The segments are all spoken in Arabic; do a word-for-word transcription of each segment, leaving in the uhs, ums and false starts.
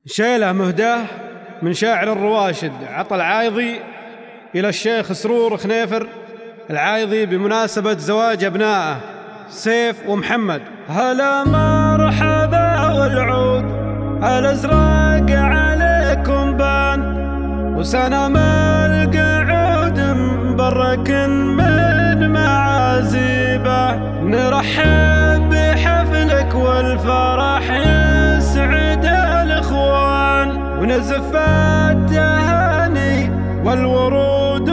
شيلة مهداه من شاعر الرواشد عطا العايضي إلى الشيخ سرور خنيفر العايضي بمناسبة زواج أبنائه سيف ومحمد. هلا مرحبا والعود الأزرق عليكم بان، وسنة ما القعود مبرك من معازيبه. نرحب بحفلك والفرح يسعد الإخوان، ونزف التهاني والورود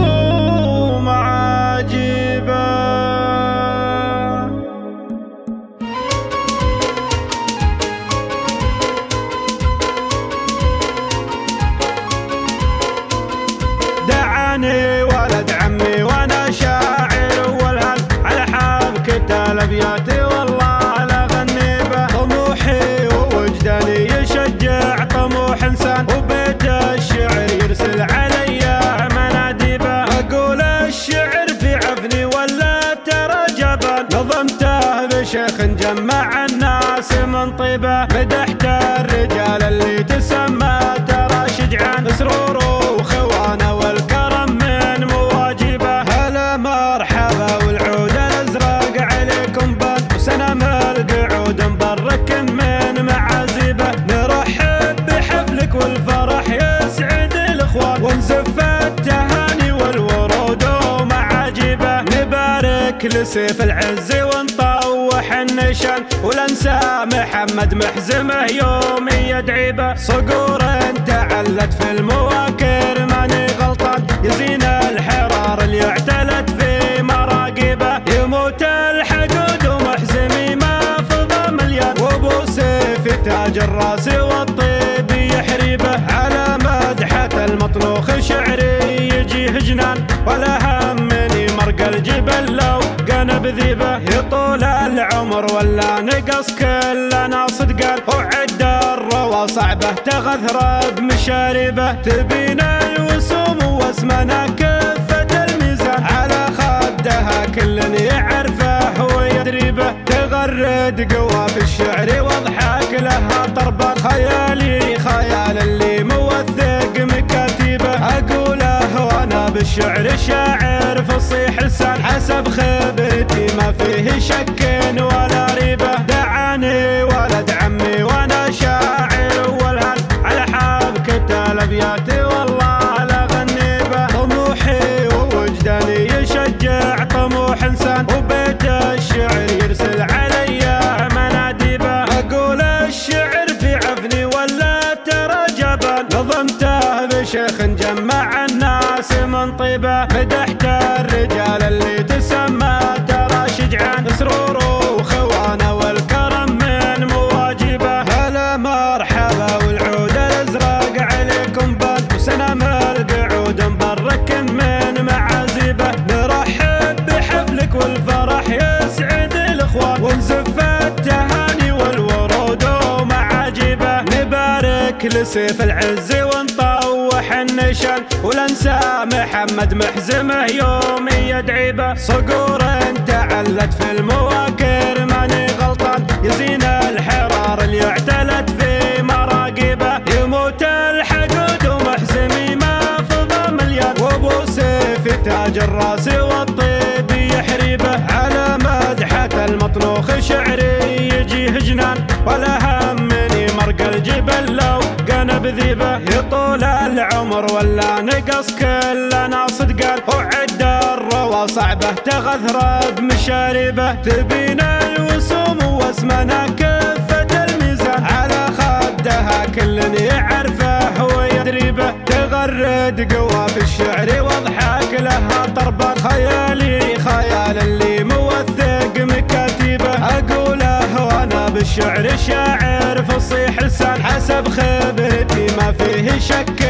ومعاجيبه. دعاني ولد عمي وانا شاعر والهل على حبكة الابيات والله لا غني به. طموحي ووجداني يشجع طموح انسان، وبيت الشعر يرسل علي مناديبه. اقول الشعر في عفني ولا ترى جبل، نظمته بشيخ جمع الناس من طيبه. مدحت الرجال اللي تسمى ترى شجعان، سرور وخوانه والكرم من مواجبه. هلا مرحبا والعود الازرق عليكم بان، وسنة ما القعود مبرك من معازيبه. نرحب بحفلك والفرح يسعد الاخوان، ونزف التهاني والورود ومعاجيبه. نبارك لسيف العز ونطوح النشان، ولنسى محمد محزمه يوم يدعي به. صقور تعلت في المواكر ماني غلطان، يزين الحرار اللي اعتلت في مراقبه. يموت الحقود ومحزمي ما فضى مليان، وابو سيف تاج الراس والطيب يحريبه. على مدحة المطلوخ شعري يجيه جنان، ولا همني مرق الجبل لو قنب ذيبه. يطول العمر ولا نقص كلنا صدقان، وعد الروى صعبه تغثر بمشاربه. تبينا الوسوم واسمنا كفة الميزان، على خدها كل يعرفه ويدريبه. تغرد قوى في الشعر واضحك لها طربان، خيالي خيال اللي موثق مكاتيبه. اقوله وانا بالشعر شاعر فصيح لسان، حسب خبرتي ما فيه شك ولا ريبه. دعاني ولد عمي وانا شاعر والهل على حبكة الابيات والله لا غني به. طموحي ووجداني يشجع طموح انسان، وبيت الشعر يرسل علي مناديبه. اقول الشعر في عفني ولا ترى جبل، نظمته بشيخ جمع الناس من طيبه. مدحت الرجال اللي تسمى ترى شجعان، سرور وخوانه والكرم من مواجبه. هلا مرحبا والعود الازرق عليكم بان، وسنة ما القعود مبرك من معازيبه. نرحب بحفلك والفرح يسعد الاخوان، ونزف التهاني والورود ومعاجيبه. نبارك لسيف العز ونطوح النشان، ولنسى محمد محزمه يوم يدعي به. صقور تعلت في المواكر ماني غلطان، يزين الحرار اللي اعتلت في مراقبه. يموت الحقود ومحزمي ما فضى مليان، وابو سيف تاج الراس والطيب يحريبه. على مدحة المطلوخ شعري يجيه جنان، ولا همني مرق الجبل لو قنب ذيبه. يطول العمر ولا نقص كلنا صدقان، وعد الروى صعبه تغثر بمشاربه. تبينا الوسوم واسمنا كفة الميزان، على خدها كل يعرفه ويدريبه. تغرد قوى في الشعر واضحك لها طربان، خيالي خيال اللي موثق مكاتيبه. اقوله وانا بالشعر شاعر فصيح لسان، حسب خبرتي ما فيه شك